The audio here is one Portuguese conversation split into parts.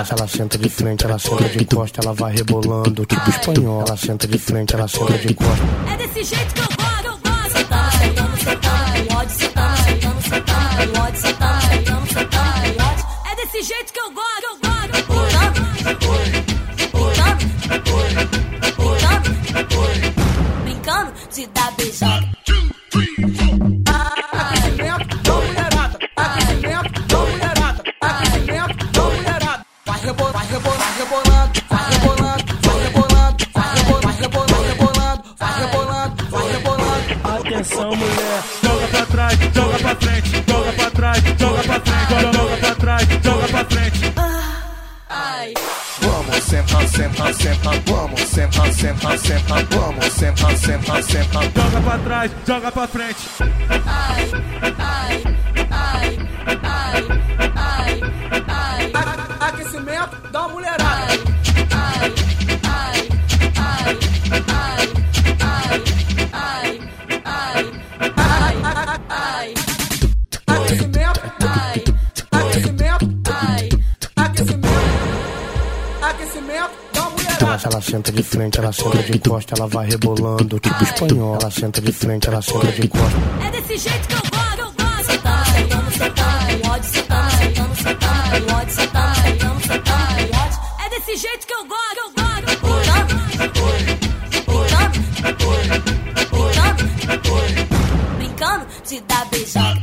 Ela senta de frente, ela senta de costa, ela vai rebolando, tipo espanhol. Ela senta de frente, ela senta de costa. É desse jeito que eu gosto. Sentando, sentando, sentando, pode sentando, sentando, sentando, pode sentando, sentando, sentando, pode. É desse jeito que eu gosto. Brincando de dar beijada. Aquecimento da mulherada. Aquecimento da mulherada. Aquecimento da mulherada. Vai rebolando, vai rebolando, vai rebolando, vai rebolando, vai rebolando, vai rebolando, vai rebolando. Atenção, mulher, joga pra trás, joga pra frente, joga pra trás, joga pra frente, joga pra trás, joga pra frente. Ai. Vamos sentar, sentar, sentar, vamos sentar, sentar, sentar, vamos sentar, sentar, sentar. Joga pra trás, joga pra frente. Ai, ai, ai, ai, ai, ai. Aquecimento da mulherada. Ai, ai, ai, ai, ai, ai, ai, ai, ai. Aquecimento, Ai, aquecimento, ai. aquecimento, aquecimento da mulherada. Ela senta de frente, ela senta de costa, ela vai rebolando, tipo espanhol. Ela senta de frente, ela senta de costa. É desse jeito que eu gosto. Sentando, sentando, sentando, pode sentando, sentando, sentando, pode sentando, sentando, sentando, pode. É desse jeito que eu gosto. Brincando de dar beijada.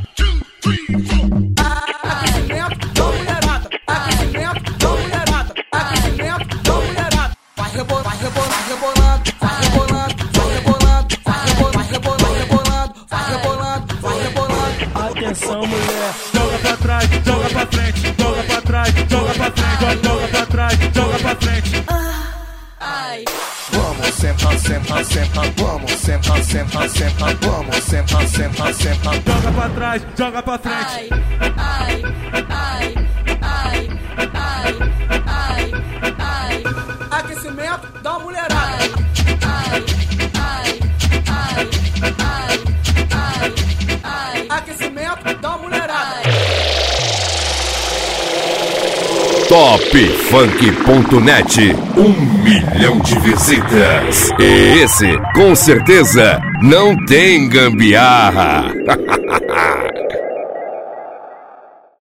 Aquecimento da mulherada. Aquecimento da mulherada. Aquecimento da mulherada. Vai rebolando, vai rebolando, vai rebolando, vai rebolando, vai rebolando, vai rebolando, vai rebolando, vai rebolando. Atenção, mulher, joga pra trás, joga pra frente, joga pra trás, joga pra frente, joga pra trás, joga pra frente. Ai. Vamos sentar, sentar, sentar, vamos sentar, sentar, sentar, vamos sentar, sentar, sentar. Joga pra trás, joga pra frente. Ai, ai, ai, ai, ai, ai, ai. Aquecimento da mulherada. Ai, ai, ai, ai, ai, ai. Aquecimento da mulherada. Topfunk.net, 1 milhão de visitas. E esse, com certeza, não tem gambiarra.